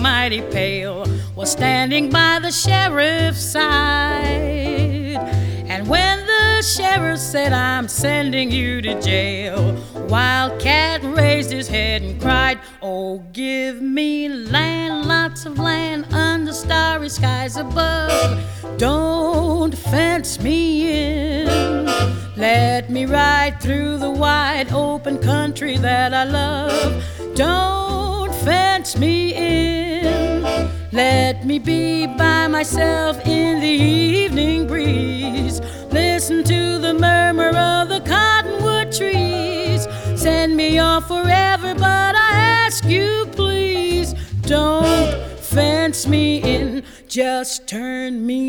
mighty pale, was standing by the sheriff's side. And when the sheriff said, "I'm sending you to jail," Wildcat raised his head and cried, "Oh, give me land, lots of land under starry skies above. Don't fence me in. Let me ride through the wide open country that I love. Don't fence me in. Let me be by myself in the evening breeze. Listen to the murmur of the cottonwood trees. Send me off forever, but I ask you please, don't fence me in. Just turn me